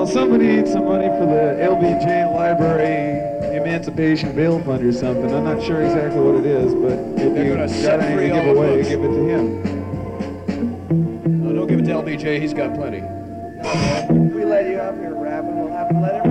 Well, somebody needs some money for the LBJ Library Emancipation Bail Fund or something. I'm not sure exactly what it is, but if you got anything to give away, give it to him. No, don't give it to LBJ. He's got plenty. We let you up here rapping. We'll have to let him